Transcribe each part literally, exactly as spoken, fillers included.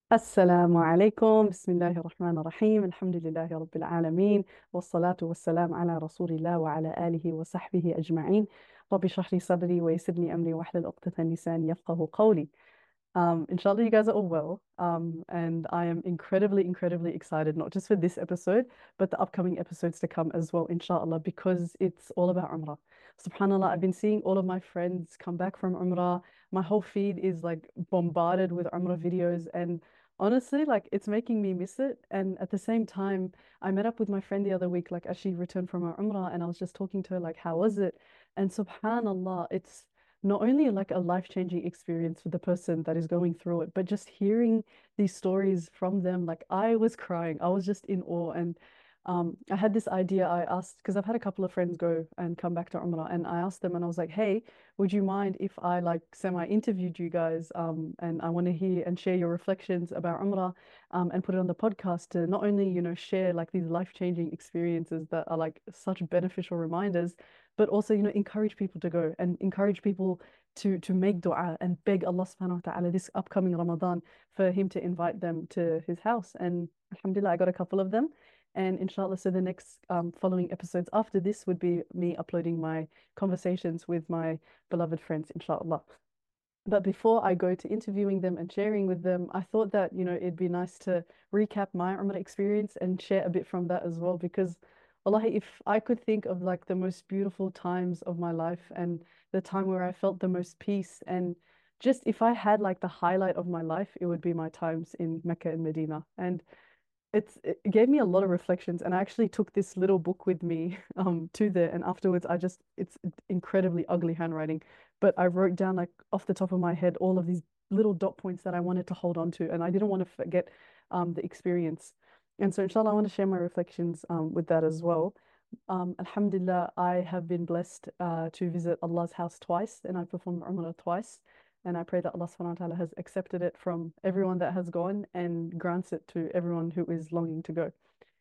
السلام عليكم بسم الله الرحمن الرحيم الحمد لله رب العالمين والصلاة والسلام على رسول الله وعلى آله وصحبه أجمعين رب اشرح لي صدري ويسر لي أمري واحلل عقدة من لساني يفقه قولي. Um, inshallah, you guys are all well. Um, and I am incredibly, incredibly excited, not just for this episode, but the upcoming episodes to come as well, inshallah, because it's all about Umrah. SubhanAllah, I've been seeing all of my friends come back from Umrah. My whole feed is like bombarded with Umrah videos, and honestly, like it's making me miss it. And at the same time, I met up with my friend the other week, like as she returned from her Umrah, and I was just talking to her, like, how was it? And SubhanAllah, it's not only like a life-changing experience for the person that is going through it, but just hearing these stories from them, like I was crying. I was just in awe. And um, I had this idea. I asked, because I've had a couple of friends go and come back to Umrah, and I asked them, and I was like, hey, would you mind if I like semi-interviewed you guys? Um, and I want to hear and share your reflections about Umrah, um, and put it on the podcast to not only, you know, share like these life-changing experiences that are like such beneficial reminders, but also, you know, encourage people to go and encourage people to to make dua and beg Allah subhanahu wa ta'ala this upcoming Ramadan for him to invite them to his house. And alhamdulillah, I got a couple of them. And inshallah, so the next um, following episodes after this would be me uploading my conversations with my beloved friends, inshallah. But before I go to interviewing them and sharing with them, I thought that, you know, it'd be nice to recap my Umrah experience and share a bit from that as well. Because, wallahi, if I could think of like the most beautiful times of my life and the time where I felt the most peace, and just if I had like the highlight of my life, it would be my times in Mecca and Medina. And it's it gave me a lot of reflections, and I actually took this little book with me um to there, and afterwards I just it's incredibly ugly handwriting, but I wrote down like off the top of my head all of these little dot points that I wanted to hold on to, and I didn't want to forget um the experience. And so inshallah I want to share my reflections um with that as well. Um alhamdulillah, I have been blessed uh to visit Allah's house twice, and I performed Umrah twice. And I pray that Allah subhanahu wa ta'ala has accepted it from everyone that has gone and grants it to everyone who is longing to go.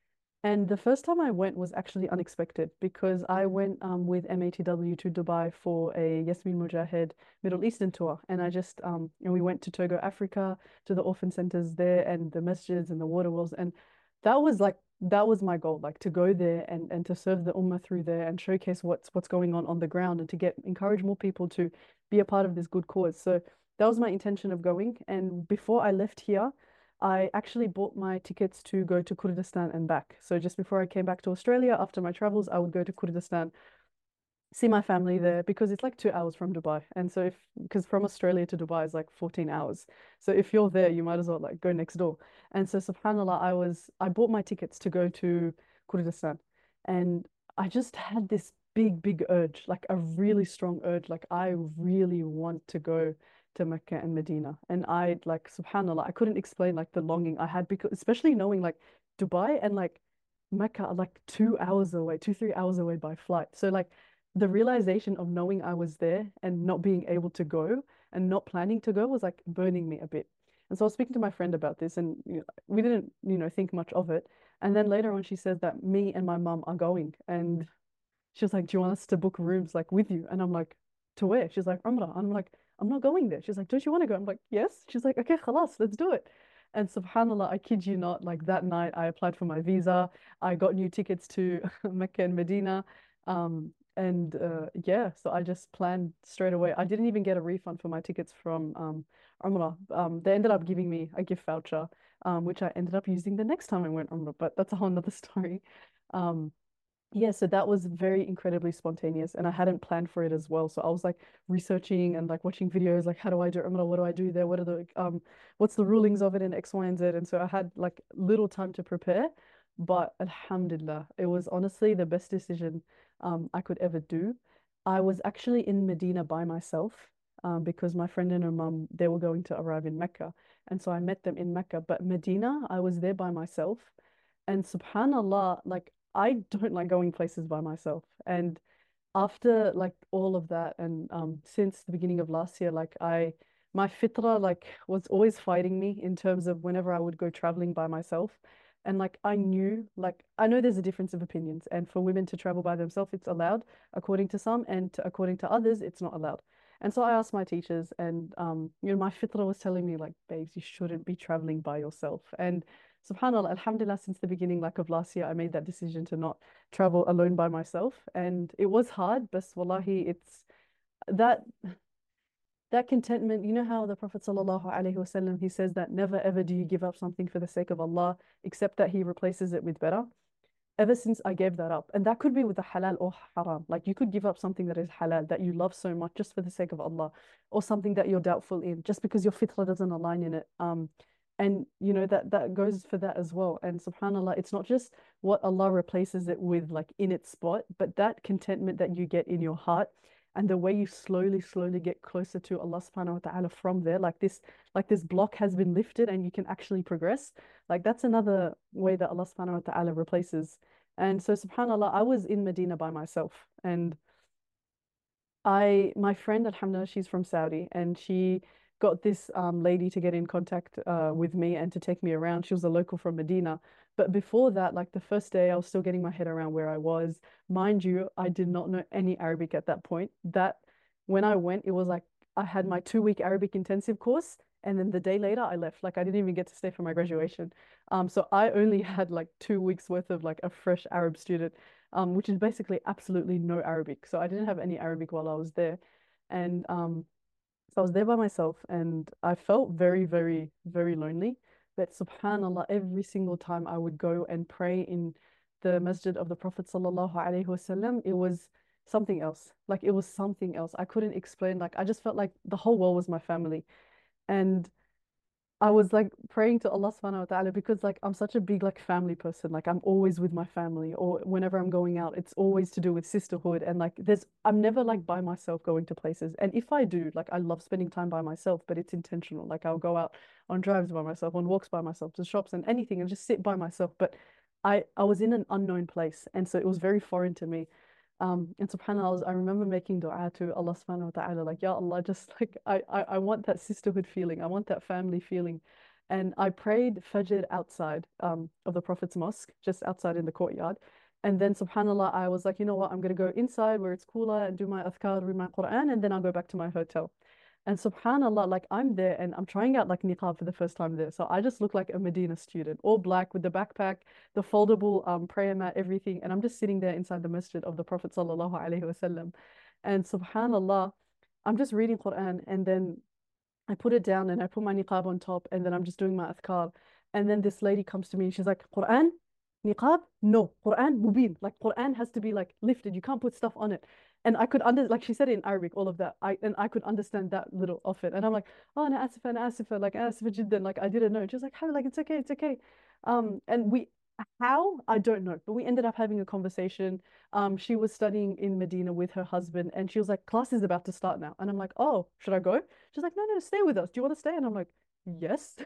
And the first time I went was actually unexpected because I went um, with M A T W to Dubai for a Yasmin Mogahed Middle Eastern tour. And I just, um, and we went to Togo, Africa, to the orphan centers there and the masjids and the water wells. And that was like, that was my goal, like to go there and, and to serve the ummah through there and showcase what's what's going on on the ground and to get encourage more people to be a part of this good cause. So that was my intention of going. And before I left here, I actually bought my tickets to go to Kurdistan and back. So just before I came back to Australia, after my travels, I would go to Kurdistan, see my family there because it's like two hours from Dubai. And so if, because from Australia to Dubai is like fourteen hours. So if you're there, you might as well like go next door. And so subhanAllah, I was, I bought my tickets to go to Kurdistan. And I just had this big, big urge, like a really strong urge. Like I really want to go to Mecca and Medina. And I like, subhanAllah, I couldn't explain like the longing I had because especially knowing like Dubai and like Mecca are like two hours away, two, three hours away by flight. So like the realization of knowing I was there and not being able to go and not planning to go was like burning me a bit. And so I was speaking to my friend about this, and you know, we didn't, you know, think much of it. And then later on, she said that me and my mum are going, and she was like, "Do you want us to book rooms like with you?" And I'm like, "To where?" She's like, "Umrah." I'm like, "I'm not going there." She's like, "Don't you want to go?" I'm like, "Yes." She's like, "Okay, khalas, let's do it." And subhanAllah, I kid you not, like that night I applied for my visa. I got new tickets to Mecca and Medina. Um, and uh, yeah, so I just planned straight away. I didn't even get a refund for my tickets from um, Umrah. Um, they ended up giving me a gift voucher, um, which I ended up using the next time I went Umrah, but that's a whole nother story. Um, yeah, so that was very incredibly spontaneous, and I hadn't planned for it as well. So I was like researching and like watching videos, like how do I do Umrah? What do I do there? What are the um, what's the rulings of it in X, Y, and Z? And so I had like little time to prepare, but Alhamdulillah, it was honestly the best decision um I could ever do. I was actually in Medina by myself, um, because my friend and her mum they were going to arrive in Mecca, and so I met them in Mecca. But Medina, I was there by myself. And subhanallah, like I don't like going places by myself. And after like all of that, and um, since the beginning of last year, like I, my fitra like was always fighting me in terms of whenever I would go traveling by myself. And like I knew, like I know there's a difference of opinions, and for women to travel by themselves, it's allowed according to some, and to, according to others, it's not allowed. And so I asked my teachers, and um, you know, my fitra was telling me like, babes, you shouldn't be traveling by yourself. And subhanallah, alhamdulillah, since the beginning, like of last year, I made that decision to not travel alone by myself. And it was hard, but wallahi, it's that that contentment. You know how the Prophet sallallahu alaihi wasallam, he says that never ever do you give up something for the sake of Allah, except that He replaces it with better. Ever since I gave that up, and that could be with the halal or haram. Like you could give up something that is halal that you love so much just for the sake of Allah, or something that you're doubtful in just because your fitra doesn't align in it. Um, and you know that that goes for that as well. And subhanallah, it's not just what Allah replaces it with, like in its spot, but that contentment that you get in your heart. And the way you slowly, slowly get closer to Allah subhanahu wa ta'ala from there, like this, like this block has been lifted and you can actually progress. Like that's another way that Allah subhanahu wa ta'ala replaces. And so subhanallah, I was in Medina by myself, and I, my friend, alhamdulillah, she's from Saudi, and she got this um, lady to get in contact uh, with me and to take me around. She was a local from Medina. But before that, like the first day, I was still getting my head around where I was. Mind you, I did not know any Arabic at that point. That when I went, it was like I had my two week Arabic intensive course, and then the day later, I left. Like I didn't even get to stay for my graduation. Um, so I only had like two weeks worth of like a fresh Arab student, um, which is basically absolutely no Arabic. So I didn't have any Arabic while I was there. And um, so I was there by myself, and I felt very, very, very lonely. But subhanAllah, every single time I would go and pray in the masjid of the Prophet Sallallahu Alaihi Wasallam, it was something else. Like it was something else. I couldn't explain. Like I just felt like the whole world was my family. And I was like praying to Allah subhanahu wa ta'ala because like I'm such a big like family person. Like I'm always with my family, or whenever I'm going out, it's always to do with sisterhood. And like there's I'm never like by myself going to places. And if I do, like I love spending time by myself, but it's intentional. Like I'll go out on drives by myself, on walks by myself, to shops and anything, and just sit by myself. But I I was in an unknown place, and so it was very foreign to me. Um, and subhanAllah, I, was, I remember making dua to Allah subhanahu wa ta'ala, like, Ya Allah, just like I, I, I want that sisterhood feeling, I want that family feeling. And I prayed Fajr outside um, of the Prophet's mosque, just outside in the courtyard. And then subhanAllah, I was like, you know what, I'm gonna go inside where it's cooler and do my adhkar, read my Quran, and then I'll go back to my hotel. And subhanAllah, like I'm there and I'm trying out like niqab for the first time there. So I just look like a Medina student, all black with the backpack, the foldable um, prayer mat, everything. And I'm just sitting there inside the masjid of the Prophet Sallallahu Alaihi Wasallam. And subhanAllah, I'm just reading Quran, and then I put it down and I put my niqab on top, and then I'm just doing my adhkar. And then this lady comes to me and she's like, Quran? Niqab? No. Quran mubin. Like Quran has to be like lifted. You can't put stuff on it. And I could under like she said it in Arabic, all of that. I and I could understand that little of it. And I'm like, oh, ana asifa, ana asifa, like asifa jiddan. Like I didn't know. And she was like, how? Like it's okay, it's okay. Um, and we how? I don't know. But we ended up having a conversation. Um, she was studying in Medina with her husband, and she was like, class is about to start now. And I'm like, oh, should I go? She's like, no, no, stay with us. Do you want to stay? And I'm like, yes.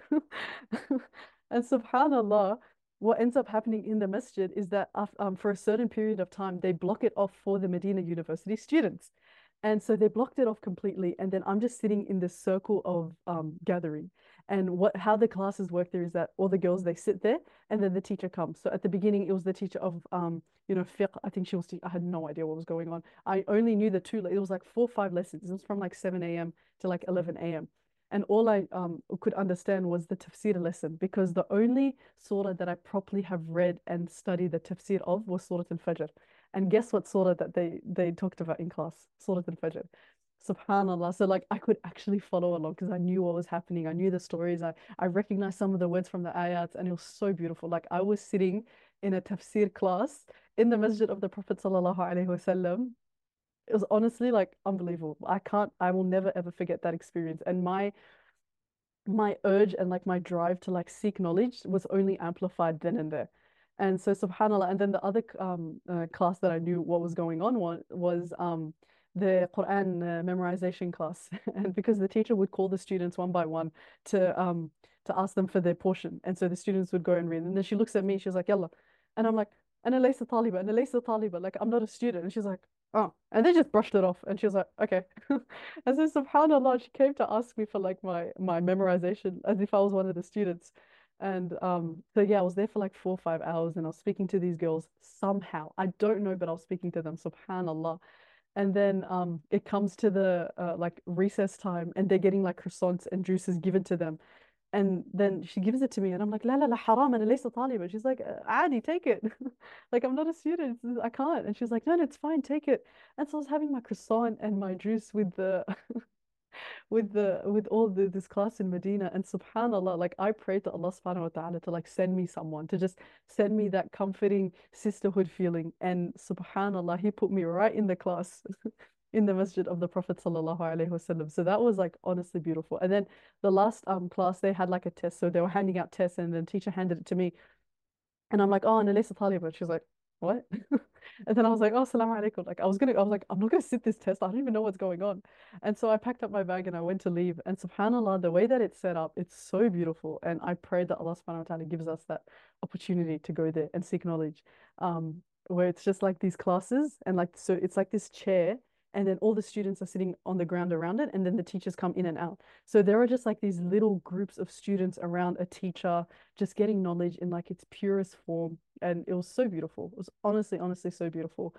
And subhanallah, what ends up happening in the masjid is that um, for a certain period of time, they block it off for the Medina University students. And so they blocked it off completely. And then I'm just sitting in this circle of um, gathering. And what how the classes work there is that all the girls, they sit there, and then the teacher comes. So at the beginning, it was the teacher of um, you know, fiqh. I think she was, I had no idea what was going on. I only knew the two, it was like four or five lessons. It was from like seven a m to like eleven a m. And all I um, could understand was the tafsir lesson, because the only surah that I properly have read and studied the tafsir of was Surah Al-Fajr. And guess what surah that they they talked about in class? Surah Al-Fajr. Subhanallah. So like I could actually follow along because I knew what was happening. I knew the stories. I, I recognized some of the words from the ayats, and it was so beautiful. Like I was sitting in a tafsir class in the masjid of the Prophet Sallallahu Alaihi Wasallam. It was honestly like unbelievable. I can't, I will never ever forget that experience. And my my urge and like my drive to like seek knowledge was only amplified then and there. And so subhanallah, and then the other um uh, class that I knew what was going on was, was um the Quran uh, memorization class. And because the teacher would call the students one by one to um to ask them for their portion, and so the students would go and read, and then she looks at me, she was like, yalla, and I'm like, ana laysa taliba, ana laysa taliba, like I'm not a student. And she's like, oh, and they just brushed it off, and she was like, okay. And so subhanallah, she came to ask me for like my my memorization as if I was one of the students. And um so yeah, I was there for like four or five hours, and I was speaking to these girls somehow. I don't know, but I was speaking to them, subhanallah. And then um, it comes to the uh, like recess time, and they're getting like croissants and juices given to them. And then she gives it to me, and I'm like, لا لا لا حرام أنا ليس طالبة. She's like, "Uh, عادي, take it." Like, I'm not a student, I can't. And she's like, no, no, it's fine, take it. And so I was having my croissant and my juice with the with the with all the this class in Medina, and subhanallah, like I prayed to Allah subhanahu wa ta'ala to like send me someone to just send me that comforting sisterhood feeling. And subhanallah, he put me right in the class in the masjid of the Prophet sallallahu alaihi wasallam. So that was like honestly beautiful. And then the last um class, they had like a test, so they were handing out tests, and then the teacher handed it to me, and I'm like, oh, أنا ليس طالبة. She's like, what? And then I was like, oh, salaam alaikum. Like, I was gonna, I was like, I'm not gonna sit this test. I don't even know what's going on. And so I packed up my bag and I went to leave. And subhanAllah, the way that it's set up, it's so beautiful. And I pray that Allah subhanahu wa ta'ala gives us that opportunity to go there and seek knowledge. Um, where it's just like these classes, and like, so it's like this chair, and then all the students are sitting on the ground around it, and then the teachers come in and out. So there are just like these little groups of students around a teacher, just getting knowledge in like its purest form. And it was so beautiful. It was honestly, honestly so beautiful.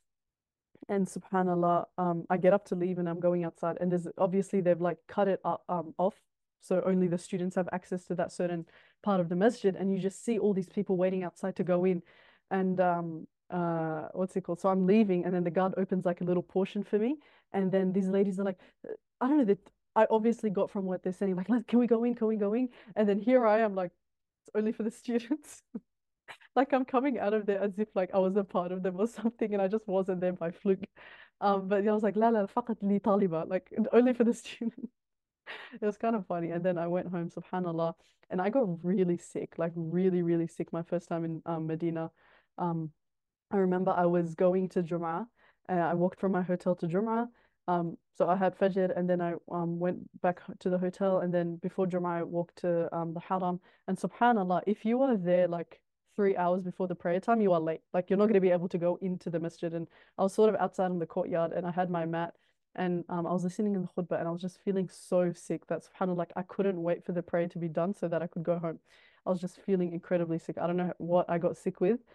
And subhanallah, um, I get up to leave and I'm going outside, and there's obviously they've like cut it up, um, off. So only the students have access to that certain part of the masjid, and you just see all these people waiting outside to go in. And um, uh, what's it called? So I'm leaving, and then the guard opens like a little portion for me, and then these ladies are like, uh, I don't know that I obviously got from what they're saying, like, "Let- can we go in? Can we go in?" And then here I am, like, it's only for the students. Like I'm coming out of there as if like I was a part of them or something, and I just wasn't there by fluke. Um, but yeah, I was like, لا لا فقط لي طالبة, like only for the student. It was kind of funny. And then I went home, subhanallah, and I got really sick, like really, really sick my first time in um, Medina. Um, I remember I was going to Jum'ah, and I walked from my hotel to Jum'ah. Um, so I had Fajr, and then I um went back to the hotel, and then before Jum'ah I walked to um the Haram. And subhanallah, if you are there like three hours before the prayer time, you are late. Like you're not going to be able to go into the masjid. And I was sort of outside in the courtyard, and I had my mat, and um I was listening in the khutbah, and I was just feeling so sick that subhanallah, like I couldn't wait for the prayer to be done so that I could go home. I was just feeling incredibly sick. I don't know what I got sick with.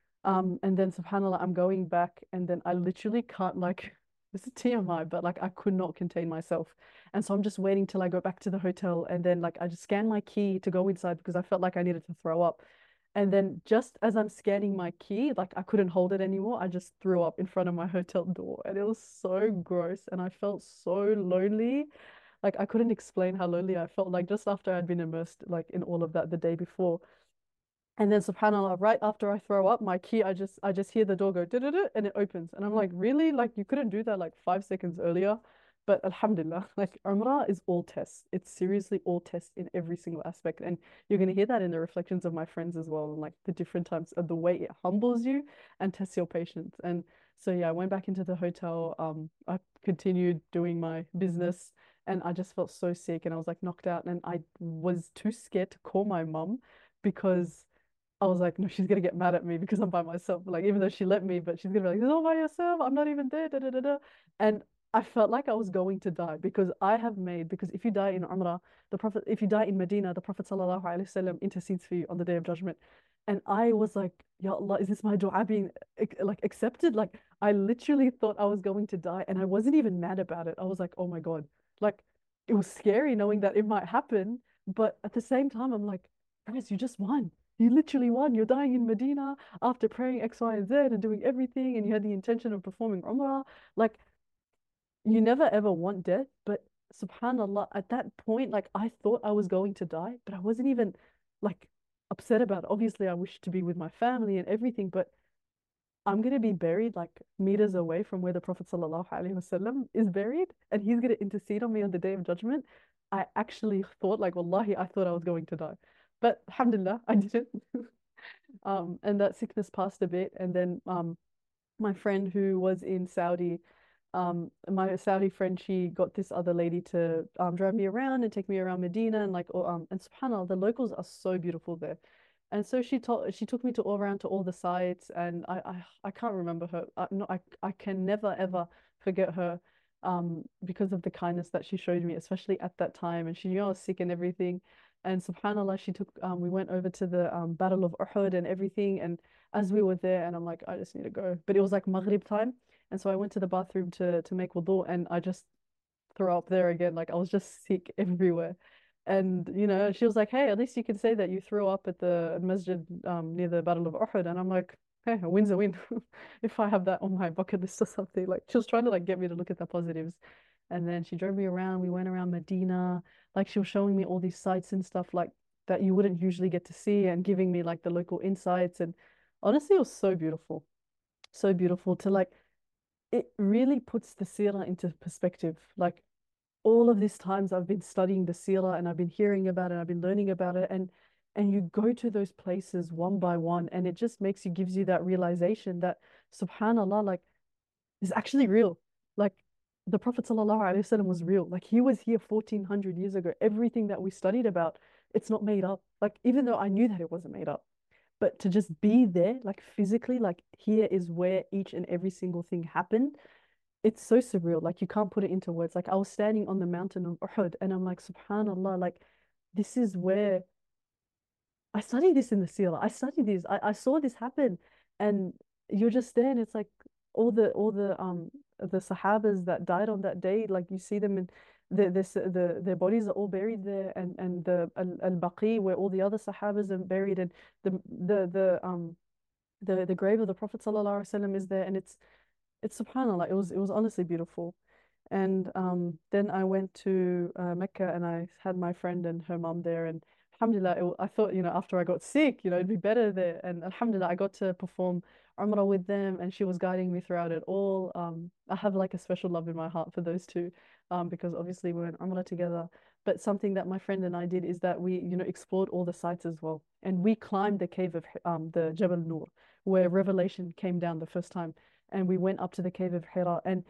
Um, and then subhanAllah, I'm going back, and then I literally can't, like, this is T M I, but like I could not contain myself. And so I'm just waiting till I go back to the hotel, and then like I just scan my key to go inside because I felt like I needed to throw up. And then just as I'm scanning my key, like I couldn't hold it anymore. I just threw up in front of my hotel door, and it was so gross, and I felt so lonely. Like I couldn't explain how lonely I felt, like just after I'd been immersed like in all of that the day before. And then subhanAllah, right after I throw up my key, I just I just hear the door go da-da-da, and it opens. And I'm like, really? Like you couldn't do that like five seconds earlier? But Alhamdulillah, like Umrah is all tests. It's seriously all tests in every single aspect. And you're gonna hear that in the reflections of my friends as well, and like the different times of the way it humbles you and tests your patience. And so yeah, I went back into the hotel. Um, I continued doing my business, and I just felt so sick, and I was like knocked out, and I was too scared to call my mum because I was like, no, she's gonna get mad at me because I'm by myself. Like, even though she let me, but she's gonna be like, you're all by yourself. I'm not even there. Da, da, da, da. And I felt like I was going to die because I have made, because if you die in Umrah, the Prophet, if you die in Medina, the Prophet Sallallahu Alaihi Wasallam intercedes for you on the Day of Judgment. And I was like, Ya Allah, is this my dua being like accepted? Like, I literally thought I was going to die, and I wasn't even mad about it. I was like, oh my God. Like, it was scary knowing that it might happen. But at the same time, I'm like, guys, you just won. You literally won. You're dying in Medina after praying X, Y, and Z and doing everything, and you had the intention of performing Umrah. Like, you never ever want death, but subhanallah, at that point, like I thought I was going to die, but I wasn't even like upset about it. Obviously, I wish to be with my family and everything, but I'm gonna be buried like meters away from where the Prophet Sallallahu Alaihi Wasallam is buried, and he's gonna intercede on me on the Day of Judgment. I actually thought, like, wallahi, I thought I was going to die. But alhamdulillah, I didn't. Um, and that sickness passed a bit, and then um, my friend who was in Saudi, um, my Saudi friend, she got this other lady to um, drive me around and take me around Medina, and like, oh, um, and subhanAllah, the locals are so beautiful there. And so she told she took me to all around to all the sites, and I I, I can't remember her. I, no, I I can never ever forget her, um, because of the kindness that she showed me, especially at that time. And she knew I was sick and everything. And subhanAllah, she took um, we went over to the um, Battle of Uhud and everything. And as we were there, and I'm like, I just need to go. But it was like Maghrib time, And so I went to the bathroom to to make wudu, and I just throw up there again. Like I was just sick everywhere. And you know, she was like, "Hey, at least you can say that you threw up at the masjid um near the Battle of Uhud." And I'm like, "Hey, a win's a win." If I have that on my bucket list or something. Like she was trying to like get me to look at the positives. And then she drove me around. We went around Medina. Like she was showing me all these sites and stuff like that you wouldn't usually get to see, and giving me like the local insights. And honestly, it was so beautiful. So beautiful to like it really puts the seerah into perspective. Like all of these times I've been studying the seerah and I've been hearing about it, I've been learning about it, and and you go to those places one by one, and it just makes you gives you that realization that subhanallah, like is actually real. Like the Prophet ﷺ was real. Like he was here fourteen hundred years ago. Everything that we studied about, it's not made up. Like even though I knew that it wasn't made up, but to just be there, like physically, like here is where each and every single thing happened. It's so surreal. Like you can't put it into words. Like I was standing on the mountain of Uhud and I'm like, subhanallah, like this is where I studied this in the seerah. I studied this. I, I saw this happen. And you're just there and it's like all the all the um the Sahabas that died on that day, like you see them in the this the their bodies are all buried there, and and the al, al-Baqi where all the other Sahabas are buried, and the the the um the the grave of the Prophet ﷺ is there, and it's it's subhanallah, it was it was honestly beautiful. And um, then I went to uh, Mecca and I had my friend and her mum there. And alhamdulillah, it, I thought, you know, after I got sick, you know, it'd be better there. And alhamdulillah, I got to perform Umrah with them and she was guiding me throughout it all. Um, I have like a special love in my heart for those two, um, because obviously we went Umrah together. But something that my friend and I did is that we, you know, explored all the sites as well. And we climbed the cave of um, the Jabal Nur, where Revelation came down the first time. And we went up to the cave of Hira. And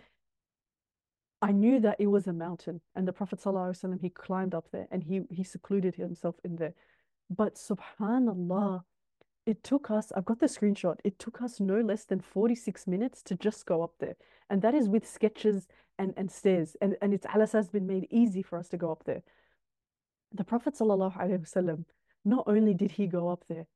I knew that it was a mountain, and the Prophet ﷺ, he climbed up there and he he secluded himself in there. But subhanallah, it took us, I've got the screenshot, it took us no less than forty-six minutes to just go up there. And that is with sketches and, and stairs. And, and it's Alas has been made easy for us to go up there. The Prophet ﷺ, not only did he go up there,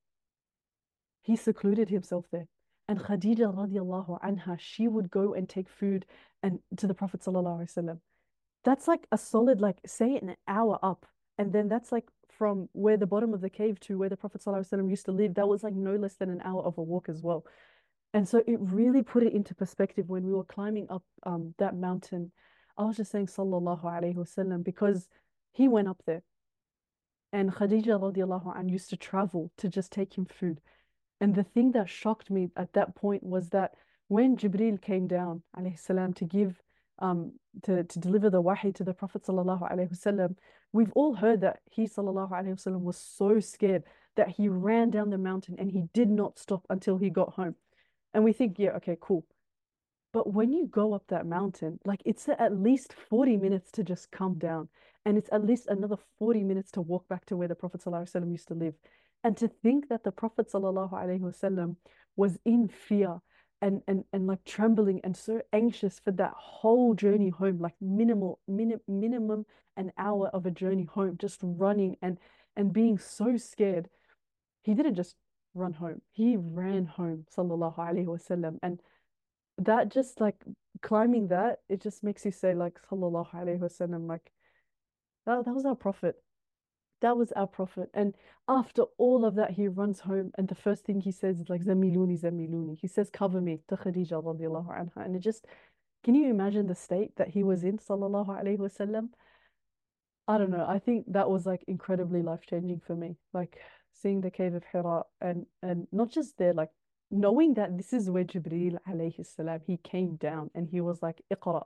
he secluded himself there. And Khadija radiallahu anha, she would go and take food and to the Prophet ﷺ. That's like a solid, like, say an hour up. And then that's like from where the bottom of the cave to where the Prophet ﷺ used to live. That was like no less than an hour of a walk as well. And so it really put it into perspective when we were climbing up um that mountain. I was just saying Sallallahu Alaihi Wasallam because he went up there and Khadija radiallahu anh used to travel to just take him food. And the thing that shocked me at that point was that when Jibril came down, alayhi salam, to give um to, to deliver the wahi to the Prophet sallallahu alaihi wasallam, we've all heard that he sallallahu alaihi wasallam was so scared that he ran down the mountain and he did not stop until he got home. And we think, yeah, okay, cool. But when you go up that mountain, like it's at least forty minutes to just come down. And it's at least another forty minutes to walk back to where the Prophet ﷺ used to live. And to think that the Prophet ﷺ was in fear and, and, and like trembling and so anxious for that whole journey home, like minimal, minim, minimum an hour of a journey home, just running and, and being so scared. He didn't just run home. He ran home, sallallahu alaihi wasallam. And that just like climbing that, it just makes you say like sallallahu alaihi wasallam, like that, that was our prophet. That was our prophet. And after all of that, he runs home and the first thing he says is like Zamiluni, Zamiluni. He says, cover me to Khadija radiallahu anha. And it just, can you imagine the state that he was in, sallallahu alaihi wasallam? I don't know. I think that was like incredibly life-changing for me. Like seeing the cave of Hira and and not just there, like knowing that this is where Jibreel alayhi salam he came down and he was like Iqra.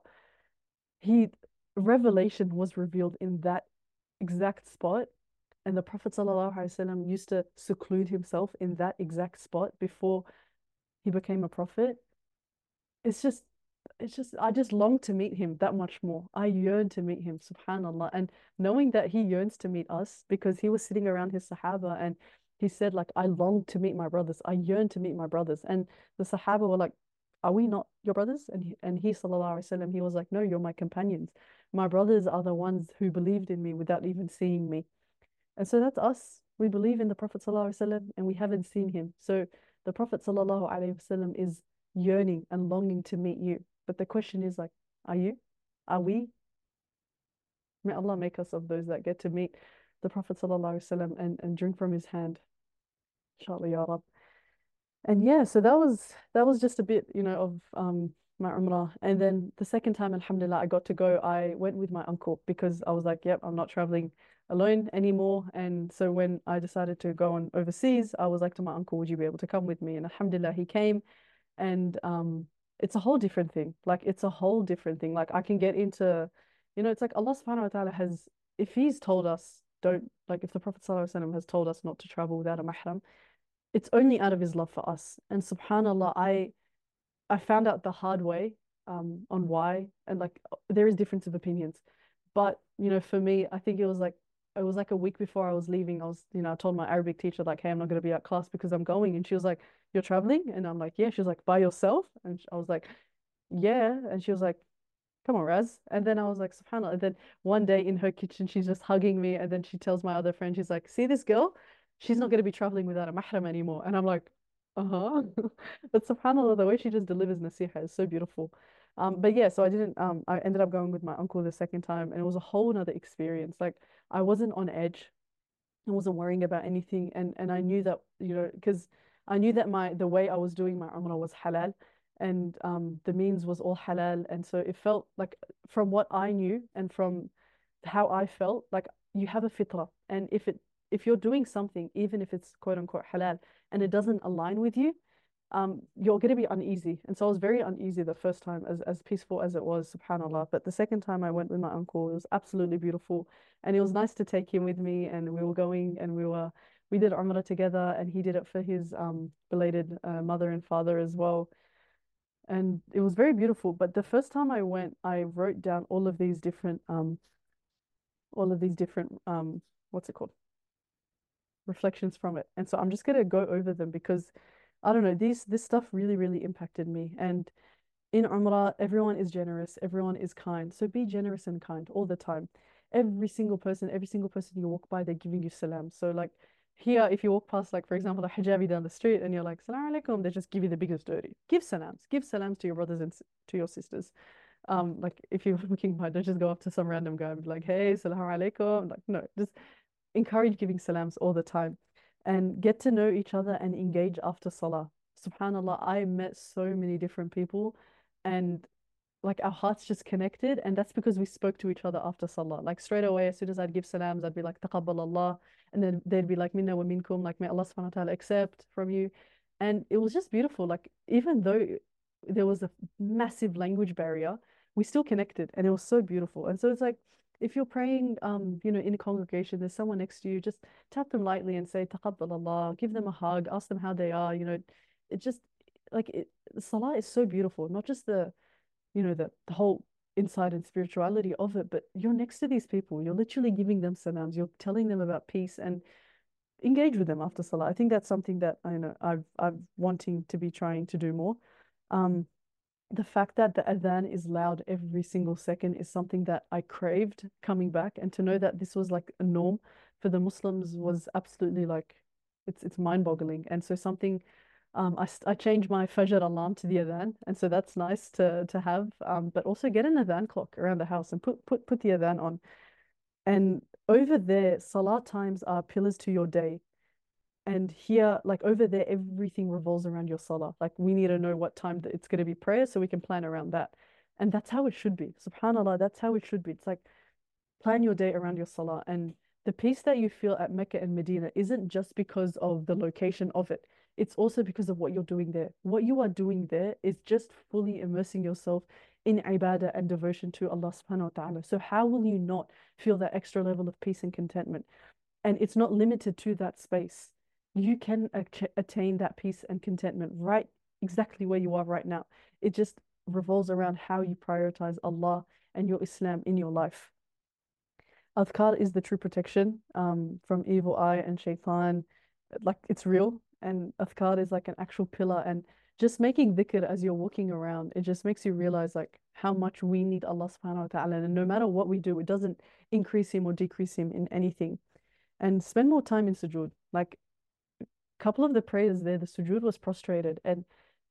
He revelation was revealed in that exact spot. And the Prophet sallallahu alaihi wasallam used to seclude himself in that exact spot before he became a prophet. It's just it's just I just long to meet him that much more. I yearn to meet him, subhanallah. And knowing that he yearns to meet us because he was sitting around his Sahaba and he said, like, I long to meet my brothers. I yearn to meet my brothers. And the Sahaba were like, are we not your brothers? And he, and he sallallahu alaihi wasallam, he was like, no, you're my companions. My brothers are the ones who believed in me without even seeing me. And so that's us. We believe in the Prophet ﷺ and we haven't seen him. So the Prophet ﷺ is yearning and longing to meet you. But the question is like, are you? Are we? May Allah make us of those that get to meet the Prophet ﷺ and, and drink from his hand. Inshallah, Ya Rab. And yeah, so that was that was just a bit, you know, of um my Umrah. And then the second time, Alhamdulillah, I got to go, I went with my uncle because I was like, yep, I'm not traveling alone anymore. And so when I decided to go on overseas, I was like to my uncle, would you be able to come with me? And Alhamdulillah, he came. And um it's a whole different thing. Like it's a whole different thing. Like I can get into, you know, it's like Allah subhanahu wa ta'ala has, if he's told us don't, like if the Prophet sallallahu alaihi wasallam has told us not to travel without a mahram, it's only out of his love for us. And subhanallah, I I found out the hard way um on why, and like there is difference of opinions. But you know, for me, I think it was like it was like a week before I was leaving. I was, you know, I told my Arabic teacher like, "Hey, I'm not going to be at class because I'm going." And she was like, "You're traveling?" And I'm like, "Yeah." She was like, "By yourself?" And I was like, "Yeah." And she was like, come on, Raz. And then I was like, subhanAllah. And then one day in her kitchen, she's just hugging me. And then she tells my other friend, she's like, see this girl? She's not going to be traveling without a mahram anymore. And I'm like, uh-huh. But subhanAllah, the way she just delivers nasiha is so beautiful. Um, but yeah, so I didn't, um, I ended up going with my uncle the second time, and it was a whole nother experience. Like I wasn't on edge. I wasn't worrying about anything, and and I knew that, you know, because I knew that my the way I was doing my umrah was halal, and um the means was all halal, and so it felt like from what I knew and from how I felt, like you have a fitrah, and if it if you're doing something, even if it's quote unquote halal, and it doesn't align with you, um, you're going to be uneasy. And so I was very uneasy the first time, as, as peaceful as it was, subhanAllah. But the second time I went with my uncle, it was absolutely beautiful. And it was nice to take him with me. And we were going and we were, we did Umrah together, and he did it for his um, belated uh, mother and father as well. And it was very beautiful. But the first time I went, I wrote down all of these different, um, all of these different, um, what's it called? Reflections from it. And so I'm just going to go over them because I don't know, these this stuff really, really impacted me. And in Umrah, everyone is generous, everyone is kind. So be generous and kind all the time. Every single person, every single person you walk by, they're giving you salam. So like here, if you walk past, like for example, a hijabi down the street and you're like, Salam alaikum, they just give you the biggest dirty. Give salams. Give salams to your brothers and to your sisters. Um, like if you're looking by, don't just go up to some random guy and be like, hey, salam alaikum. Like, no, just encourage giving salams all the time and get to know each other and engage after salah. Subhanallah, I met so many different people, and like our hearts just connected, and that's because we spoke to each other after salah. Like straight away, as soon as I'd give salams, I'd be like taqabbal Allah, and then they'd be like minna wa minkum, like may Allah subhanahu wa ta'ala accept from you. And it was just beautiful. Like even though there was a massive language barrier, we still connected, and it was so beautiful. And so it's like if you're praying, um, you know, in a congregation, there's someone next to you, just tap them lightly and say taqabbal Allah, give them a hug, ask them how they are. You know, it just like it, salah is so beautiful, not just the, you know, the, the whole inside and spirituality of it, but you're next to these people, you're literally giving them salams, you're telling them about peace, and engage with them after salah. I think that's something that I know I've I've wanting to be trying to do more. Um, the fact that the adhan is loud every single second is something that I craved coming back, and to know that this was like a norm for the Muslims was absolutely like it's it's mind-boggling. And so something um I I changed my Fajr alarm to the adhan, and so that's nice to to have. Um, but also get an adhan clock around the house and put put put the adhan on. And over there, salah times are pillars to your day. And here, like over there, everything revolves around your salah. Like we need to know what time that it's going to be prayer so we can plan around that. And that's how it should be. SubhanAllah, that's how it should be. It's like plan your day around your salah. And the peace that you feel at Mecca and Medina isn't just because of the location of it. It's also because of what you're doing there. What you are doing there is just fully immersing yourself in ibadah and devotion to Allah subhanahu wa ta'ala. So how will you not feel that extra level of peace and contentment? And it's not limited to that space. You can attain that peace and contentment right exactly where you are right now. It just revolves around how you prioritize Allah and your Islam in your life. Adhkar is the true protection um, from evil eye and shaitan. Like it's real, and adhkar is like an actual pillar. And just making dhikr as you're walking around, it just makes you realize like how much we need Allah subhanahu wa ta'ala. And no matter what we do, it doesn't increase him or decrease him in anything. And spend more time in sujood. Like a couple of the prayers there, the sujood was prostrated, and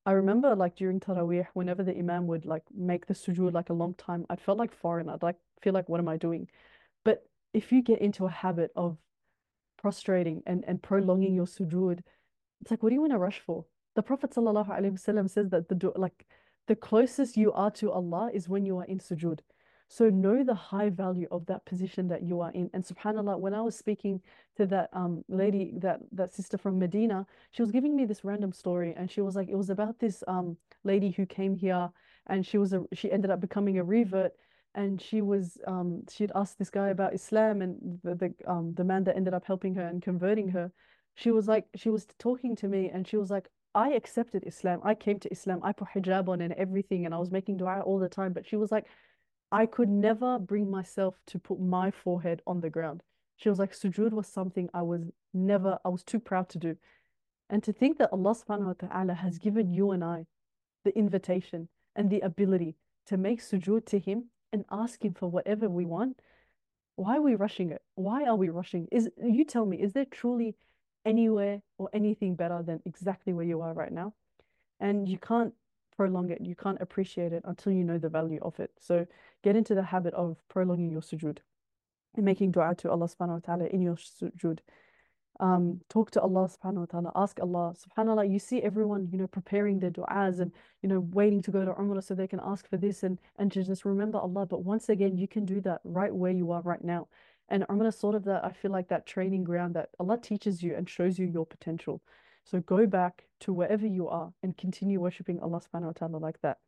I remember like during Taraweeh, whenever the Imam would like make the sujood like a long time, I felt like foreign. I'd like feel like, what am I doing? But if you get into a habit of prostrating and, and prolonging your sujood, it's like, what do you want to rush for? The Prophet sallallahu alaihi wasallam says that the du- like the closest you are to Allah is when you are in sujood. So know the high value of that position that you are in. And subhanAllah, when I was speaking to that um lady, that that sister from Medina, she was giving me this random story, and she was like, it was about this um lady who came here, and she was a she ended up becoming a revert. And she was um she'd asked this guy about Islam, and the, the um the man that ended up helping her and converting her, she was like, she was talking to me, and she was like, I accepted Islam. I came to Islam. I put hijab on and everything, and I was making dua all the time. But she was like, I could never bring myself to put my forehead on the ground. She was like, sujood was something I was never, I was too proud to do. And to think that Allah subhanahu wa ta'ala has given you and I the invitation and the ability to make sujood to Him and ask Him for whatever we want, why are we rushing it? Why are we rushing? Is you tell me, is there truly anywhere or anything better than exactly where you are right now? And you can't prolong it, you can't appreciate it until you know the value of it. So get into the habit of prolonging your sujood and making dua to Allah subhanahu wa ta'ala in your sujood. Um, talk to Allah subhanahu wa ta'ala, ask Allah. SubhanAllah, you see everyone, you know, preparing their du'as and, you know, waiting to go to Umrah so they can ask for this and and to just remember Allah. But once again, you can do that right where you are right now. And Umrah is sort of that, I feel like that training ground that Allah teaches you and shows you your potential. So go back to wherever you are and continue worshipping Allah subhanahu wa ta'ala like that.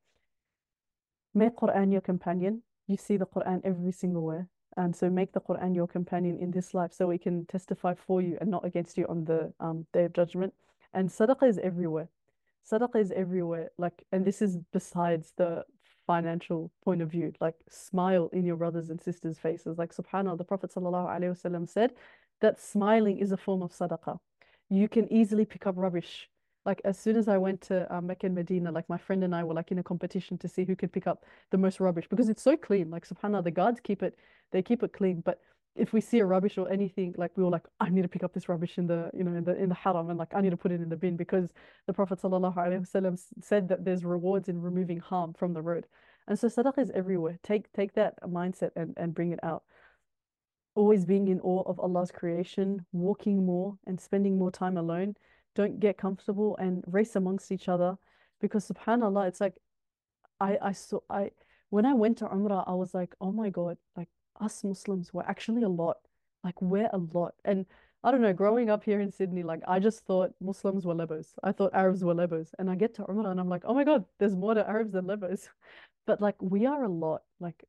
Make Quran your companion. You see the Quran every single where. And so make the Quran your companion in this life so we can testify for you and not against you on the um, day of judgment. And sadaqah is everywhere. Sadaqah is everywhere. Like, and this is besides the financial point of view. Like, smile in your brothers and sisters' faces. Like, subhanAllah, the Prophet ﷺ said that smiling is a form of sadaqah. You can easily pick up rubbish. Like, as soon as I went to uh, Mecca and Medina, like my friend and I were like in a competition to see who could pick up the most rubbish because it's so clean. Like, subhanAllah, the guards keep it, they keep it clean. But if we see a rubbish or anything, like we were like, I need to pick up this rubbish in the, you know, in the in the haram, and like I need to put it in the bin because the Prophet ﷺ said that there's rewards in removing harm from the road. And so sadaqah is everywhere. Take take that mindset and, and bring it out. Always being in awe of Allah's creation, walking more and spending more time alone. Don't get comfortable and race amongst each other because subhanAllah, it's like I I saw I when I went to Umrah, I was like, oh my God, like us Muslims were actually a lot. Like we're a lot. And I don't know, growing up here in Sydney, like I just thought Muslims were lebos. I thought Arabs were lebos. And I get to Umrah and I'm like, oh my God, there's more to Arabs than lebos. But like we are a lot. Like,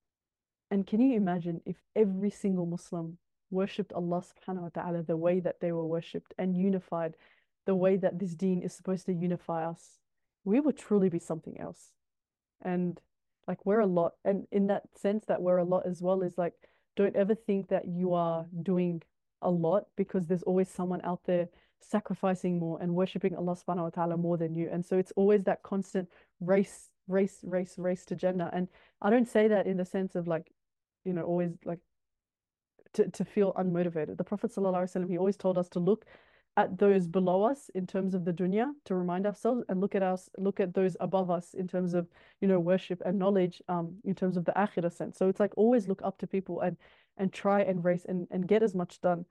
and can you imagine if every single Muslim worshipped Allah subhanahu wa ta'ala the way that they were worshipped and unified the way that this deen is supposed to unify us? We would truly be something else. And like we're a lot. And in that sense that we're a lot as well is like, don't ever think that you are doing a lot because there's always someone out there sacrificing more and worshiping Allah subhanahu wa ta'ala more than you. And so it's always that constant race, race, race, race to Jannah. And I don't say that in the sense of like, you know, always like to, to feel unmotivated. The Prophet ﷺ, he always told us to look at those below us in terms of the dunya to remind ourselves and look at us look at those above us in terms of you know worship and knowledge um in terms of the akhirah sense. So it's like always look up to people and and try and race and, and get as much done.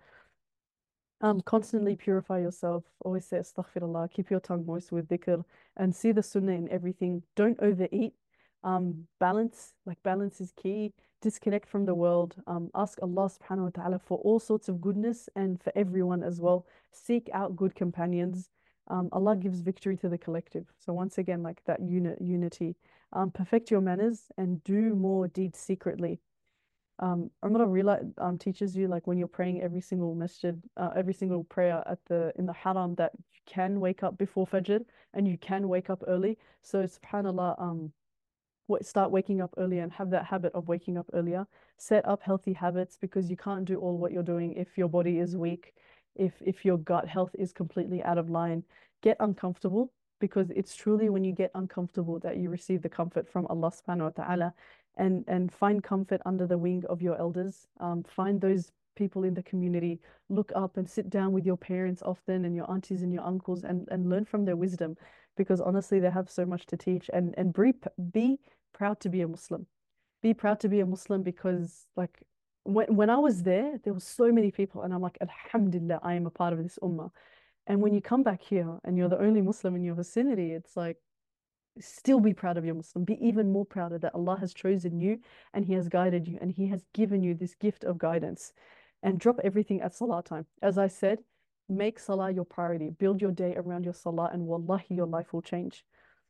Um, constantly purify yourself. Always say astaghfirullah. Keep your tongue moist with dhikr and see the sunnah in everything. Don't overeat. Um, balance, like balance is key. Disconnect from the world. Um, ask Allah subhanahu wa ta'ala for all sorts of goodness and for everyone as well. Seek out good companions. Um, Allah gives victory to the collective. So once again, like that uni unity. Um, perfect your manners and do more deeds secretly. Um, Umrah realize um teaches you like when you're praying every single masjid, uh, every single prayer at the in the haram that you can wake up before Fajr and you can wake up early. So subhanallah, um start waking up earlier and have that habit of waking up earlier. Set up healthy habits because you can't do all what you're doing if your body is weak, if if your gut health is completely out of line. Get uncomfortable because it's truly when you get uncomfortable that you receive the comfort from Allah subhanahu wa ta'ala, and and find comfort under the wing of your elders. Um, find those people in the community. Look up and sit down with your parents often and your aunties and your uncles and, and learn from their wisdom, because honestly, they have so much to teach. And, and be, be proud to be a Muslim. Be proud to be a Muslim, because like when, when I was there, there were so many people, and I'm like, Alhamdulillah, I am a part of this ummah. And when you come back here and you're the only Muslim in your vicinity, it's like, still be proud of your Muslim. Be even more prouder that Allah has chosen you and He has guided you and He has given you this gift of guidance. And drop everything at Salah time. As I said, make Salah your priority. Build your day around your Salah, and wallahi, your life will change.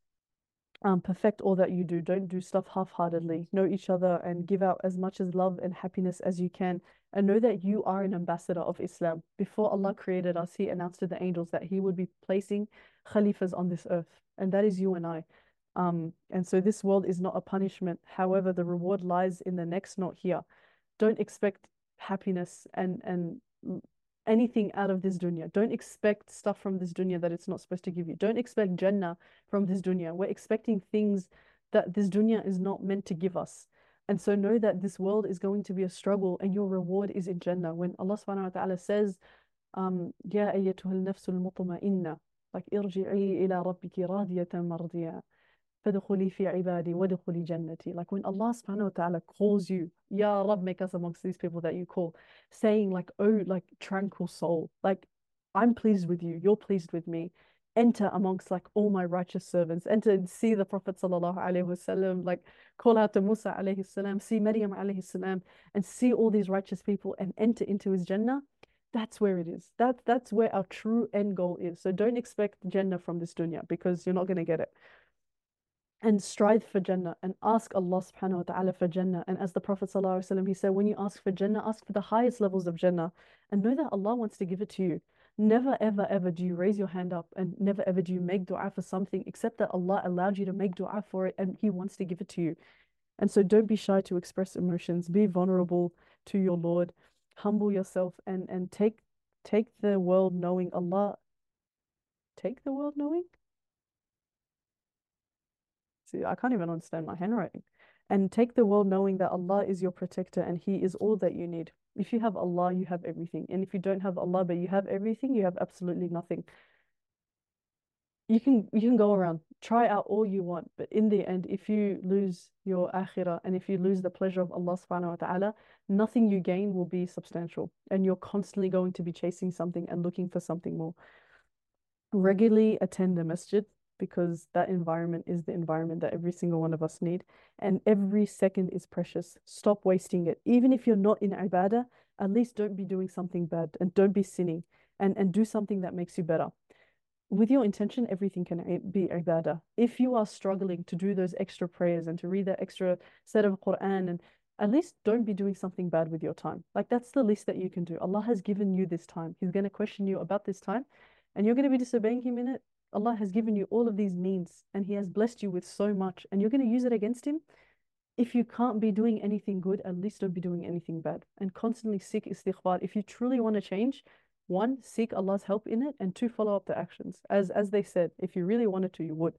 Um, perfect all that you do. Don't do stuff half-heartedly. Know each other and give out as much as love and happiness as you can. And know that you are an ambassador of Islam. Before Allah created us, He announced to the angels that He would be placing khalifas on this earth. And that is you and I. Um, and so this world is not a punishment. However, the reward lies in the next, not here. Don't expect happiness and and anything out of this dunya. Don't expect stuff from this dunya that it's not supposed to give you. Don't expect Jannah from this dunya. We're expecting things that this dunya is not meant to give us. And so know that this world is going to be a struggle, and your reward is in Jannah. When Allah subhanahu wa ta'ala says, um, Ya ayyatuhal nafsul mutma'inna, like irji'i ila rabbiki radiyatan mardiya. فَدُخُلِي فِي عِبَادِي وَدُخُلِي جَنَّتِي. Like when Allah subhanahu wa ta'ala calls you, Ya Rab, make us amongst these people that you call, saying like, oh, like tranquil soul, like I'm pleased with you, you're pleased with me. Enter amongst like all my righteous servants. Enter and see the Prophet sallallahu alaihi wasallam, like call out to Musa alayhi salam, see Maryam alayhi salam, and see all these righteous people and enter into his Jannah. That's where it is. That, that's where our true end goal is. So don't expect Jannah from this dunya, because you're not going to get it. And strive for Jannah and ask Allah subhanahu wa ta'ala for Jannah. And as the Prophet sallallahu alaihi wasallam, he said, when you ask for Jannah, ask for the highest levels of Jannah, and know that Allah wants to give it to you. Never, ever, ever do you raise your hand up, and never, ever do you make dua for something except that Allah allowed you to make dua for it and He wants to give it to you. And so don't be shy to express emotions. Be vulnerable to your Lord. Humble yourself and, and take take the world knowing Allah. Take the world knowing? See, I can't even understand my handwriting. And take the world knowing that Allah is your protector and He is all that you need. If you have Allah, you have everything. And if you don't have Allah, but you have everything, you have absolutely nothing. You can you can go around, try out all you want, but in the end, if you lose your akhirah and if you lose the pleasure of Allah subhanahu wa ta'ala, nothing you gain will be substantial. And you're constantly going to be chasing something and looking for something more. Regularly attend the masjid, because that environment is the environment that every single one of us need. And every second is precious. Stop wasting it. Even if you're not in ibadah, at least don't be doing something bad and don't be sinning, and, and do something that makes you better. With your intention, everything can be ibadah. If you are struggling to do those extra prayers and to read that extra set of Quran, and at least don't be doing something bad with your time. Like that's the least that you can do. Allah has given you this time. He's going to question you about this time, and you're going to be disobeying Him in it. Allah has given you all of these means and He has blessed you with so much, and you're going to use it against Him. If you can't be doing anything good, at least don't be doing anything bad. And constantly seek istighfar. If you truly want to change, one, seek Allah's help in it, and two, follow up the actions. As as they said, if you really wanted to, you would.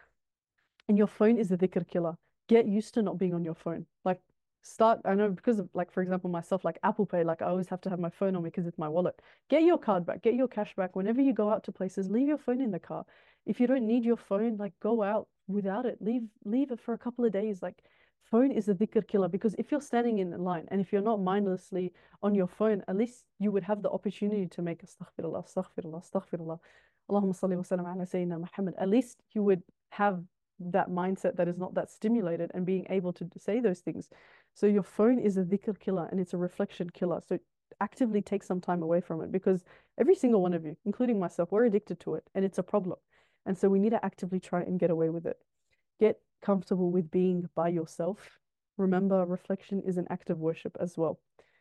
And your phone is a dhikr killer. Get used to not being on your phone. Like start, I know because of like, for example, myself, like Apple Pay, like I always have to have my phone on me because it's my wallet. Get your card back, get your cash back. Whenever you go out to places, leave your phone in the car. If you don't need your phone, like go out without it. Leave leave it for a couple of days. Like phone is a dhikr killer, because if you're standing in line and if you're not mindlessly on your phone, at least you would have the opportunity to make astaghfirullah, astaghfirullah, astaghfirullah. Allahumma salli wa sallam ala Sayyidina Muhammad. At least you would have that mindset that is not that stimulated and being able to say those things. So your phone is a dhikr killer and it's a reflection killer. So actively take some time away from it, because every single one of you, including myself, we're addicted to it and it's a problem. And so we need to actively try and get away with it. Get comfortable with being by yourself. Remember, reflection is an act of worship as well.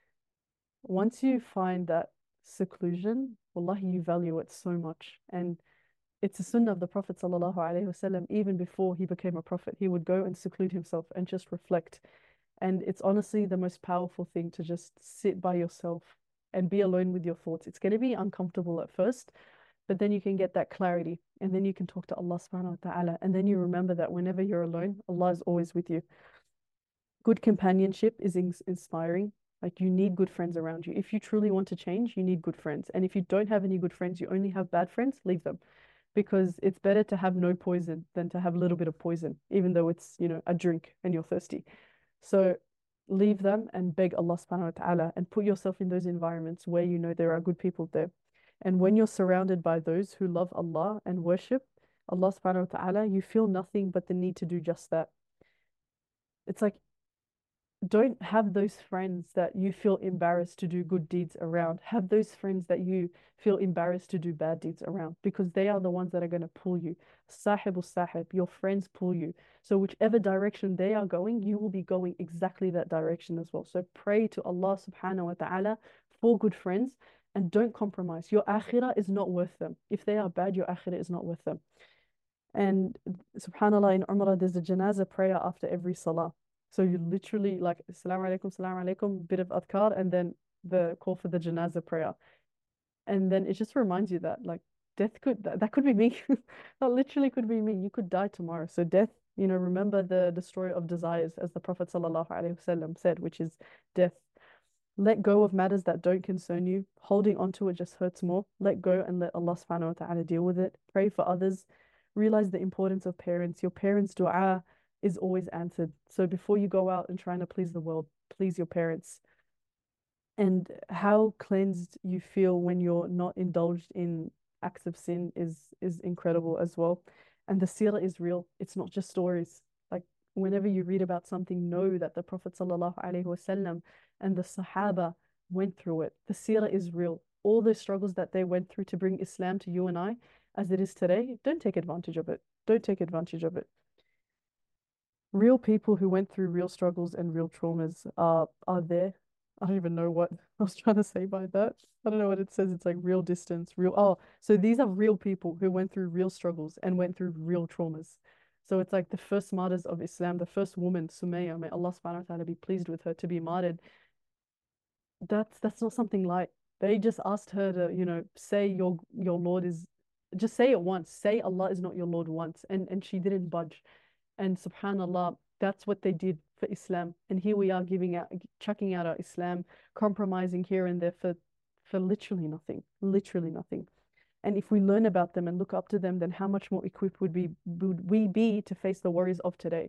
Once you find that seclusion, wallahi, you value it so much. And it's a sunnah of the Prophet sallallahu alaihi wasallam. Even before he became a prophet, he would go and seclude himself and just reflect. And it's honestly the most powerful thing to just sit by yourself and be alone with your thoughts. It's going to be uncomfortable at first, but then you can get that clarity, and then you can talk to Allah subhanahu wa ta'ala, and then you remember that whenever you're alone, Allah is always with you. Good companionship is inspiring. Like you need good friends around you. If you truly want to change, you need good friends. And if you don't have any good friends, you only have bad friends, leave them. Because it's better to have no poison than to have a little bit of poison, even though it's, you know, a drink and you're thirsty. So leave them and beg Allah subhanahu wa ta'ala and put yourself in those environments where you know there are good people there. And when you're surrounded by those who love Allah and worship Allah subhanahu wa ta'ala, you feel nothing but the need to do just that. It's like don't have those friends that you feel embarrassed to do good deeds around. Have those friends that you feel embarrassed to do bad deeds around because they are the ones that are going to pull you. Sahibu sahib, your friends pull you. So whichever direction they are going, you will be going exactly that direction as well. So pray to Allah subhanahu wa ta'ala for good friends and don't compromise. Your akhirah is not worth them. If they are bad, your akhirah is not worth them. And subhanAllah, in Umrah, there's a janazah prayer after every salah. So you literally like, Assalamu alaikum, Assalamu alaikum, bit of adhkar, and then the call for the janazah prayer. And then it just reminds you that like death could, that, that could be me. That literally could be me. You could die tomorrow. So death, you know, remember the destroyer of desires, as the Prophet sallallahu alaihi wasallam said, which is death. Let go of matters that don't concern you. Holding on to it just hurts more. Let go and let Allah subhanahu wa ta'ala deal with it. Pray for others. Realize the importance of parents. Your parents' dua is always answered. So before you go out and trying to please the world, please your parents. And how cleansed you feel when you're not indulged in acts of sin is is incredible as well. And the seerah is real. It's not just stories. Like whenever you read about something, know that the Prophet sallallahu alaihi wasallam and the Sahaba went through it. The seerah is real. All the struggles that they went through to bring Islam to you and I, as it is today, don't take advantage of it. Don't take advantage of it. Real people who went through real struggles and real traumas are are there. I don't even know what I was trying to say by that. I don't know what it says. It's like real distance, real. Oh, so these are real people who went through real struggles and went through real traumas. So it's like the first martyrs of Islam, the first woman, Sumayya, may Allah subhanahu wa ta'ala be pleased with her, to be martyred. That's that's not something light. They just asked her to, you know, say your your Lord is, just say it once. Say Allah is not your Lord once. And and she didn't budge. And subhanallah, that's what they did for Islam. And here we are giving out, chucking out our Islam, compromising here and there for, for literally nothing, literally nothing. And if we learn about them and look up to them, then how much more equipped would we would we be to face the worries of today?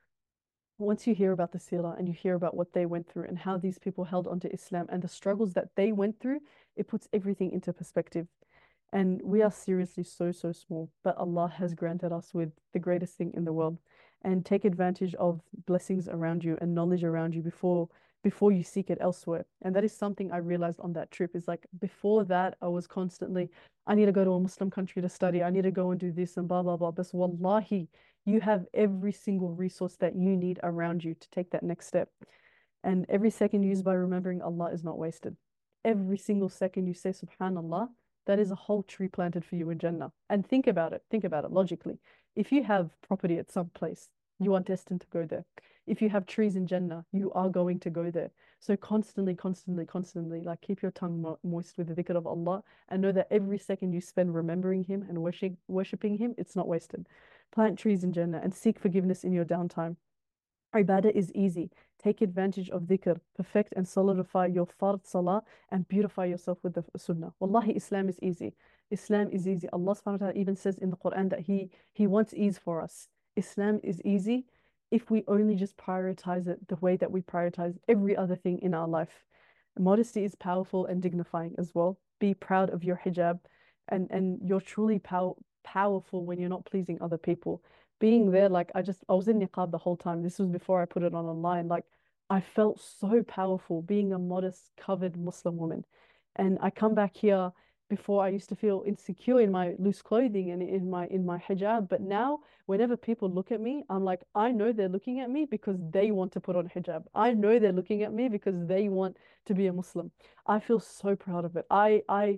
Once you hear about the seerah and you hear about what they went through and how these people held onto Islam and the struggles that they went through, it puts everything into perspective. And we are seriously so, so small, but Allah has granted us with the greatest thing in the world. And take advantage of blessings around you and knowledge around you before before you seek it elsewhere. And that is something I realized on that trip is like before that, I was constantly, I need to go to a Muslim country to study. I need to go and do this and blah, blah, blah. But wallahi, you have every single resource that you need around you to take that next step. And every second used by remembering Allah is not wasted. Every single second you say Subhanallah, that is a whole tree planted for you in Jannah. And think about it, think about it logically. If you have property at some place, you are destined to go there. If you have trees in Jannah, you are going to go there. So constantly, constantly, constantly, like keep your tongue mo moist with the dhikr of Allah and know that every second you spend remembering Him and worship, worshiping Him, it's not wasted. Plant trees in Jannah and seek forgiveness in your downtime. Ibadah is easy. Take advantage of dhikr, perfect and solidify your fard salah, and beautify yourself with the sunnah. Wallahi, Islam is easy. Islam is easy. Allah subhanahu wa ta'ala even says in the Quran that He He wants ease for us. Islam is easy if we only just prioritize it the way that we prioritize every other thing in our life. Modesty is powerful and dignifying as well. Be proud of your hijab, and and you're truly pow powerful when you're not pleasing other people. Being there, like I just I was in niqab the whole time. This was before I put it on online. Like I felt so powerful being a modest, covered Muslim woman. And I come back here, before I used to feel insecure in my loose clothing and in my in my hijab. But now whenever people look at me, I'm like, I know they're looking at me because they want to put on hijab. I know they're looking at me because they want to be a Muslim. I feel so proud of it. I I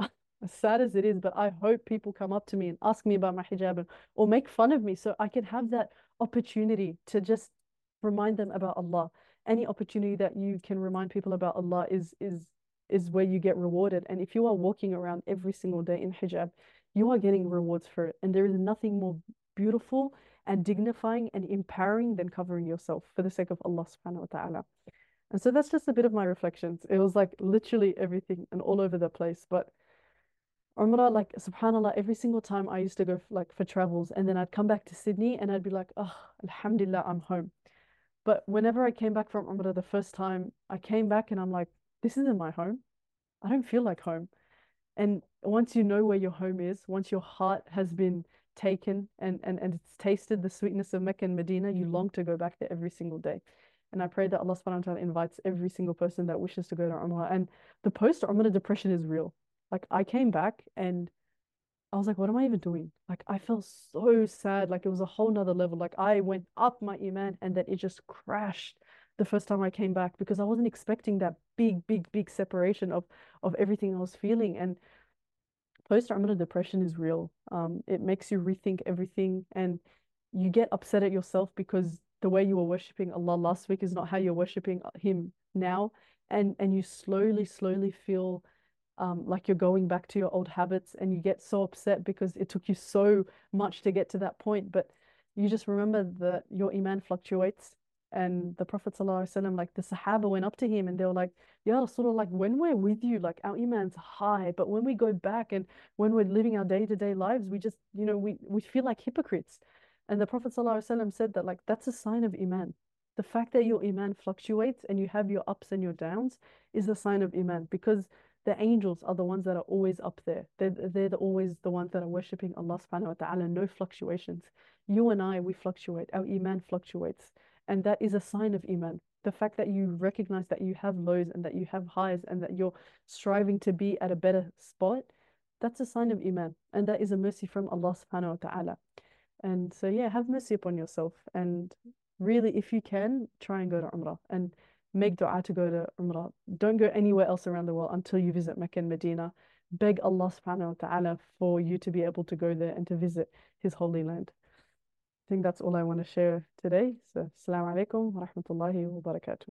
as sad as it is, but I hope people come up to me and ask me about my hijab and, or make fun of me so I can have that opportunity to just remind them about Allah. Any opportunity that you can remind people about Allah is is is where you get rewarded. And if you are walking around every single day in hijab, you are getting rewards for it. And there is nothing more beautiful and dignifying and empowering than covering yourself for the sake of Allah subhanahu wa ta'ala. And so that's just a bit of my reflections. It was like literally everything and all over the place. But Umrah, like subhanAllah, every single time I used to go f- like for travels and then I'd come back to Sydney and I'd be like, oh, Alhamdulillah, I'm home. But whenever I came back from Umrah the first time, I came back and I'm like, this isn't my home. I don't feel like home. And once you know where your home is, once your heart has been taken and, and, and it's tasted the sweetness of Mecca and Medina, you long to go back there every single day. And I pray that Allah subhanahu wa ta'ala invites every single person that wishes to go to Umrah. And the post Umrah depression is real. Like I came back and I was like, what am I even doing? Like I felt so sad. Like it was a whole nother level. Like I went up my iman and then it just crashed the first time I came back because I wasn't expecting that big, big, big separation of of everything I was feeling. And post-traumatic depression is real. Um, it makes you rethink everything and you get upset at yourself because the way you were worshiping Allah last week is not how you're worshiping Him now. And and you slowly, slowly feel um, like you're going back to your old habits and you get so upset because it took you so much to get to that point. But you just remember that your iman fluctuates. And the Prophet ﷺ, like the Sahaba went up to him and they were like, Ya Rasulullah, like when we're with you, like our iman's high, but when we go back and when we're living our day-to-day lives, we just, you know, we, we feel like hypocrites. And the Prophet ﷺ said that like that's a sign of iman. The fact that your iman fluctuates and you have your ups and your downs is a sign of iman because the angels are the ones that are always up there. They're, they're the, always the ones that are worshipping Allah subhanahu wa ta'ala, no fluctuations. You and I, we fluctuate, our iman fluctuates. And that is a sign of iman. The fact that you recognize that you have lows and that you have highs and that you're striving to be at a better spot, that's a sign of iman. And that is a mercy from Allah subhanahu wa ta'ala. And so, yeah, have mercy upon yourself. And really, if you can, try and go to Umrah and make dua to go to Umrah. Don't go anywhere else around the world until you visit Mecca and Medina. Beg Allah subhanahu wa ta'ala for you to be able to go there and to visit His holy land. I think that's all I want to share today. So, Assalamu alaikum wa rahmatullahi wa barakatuh.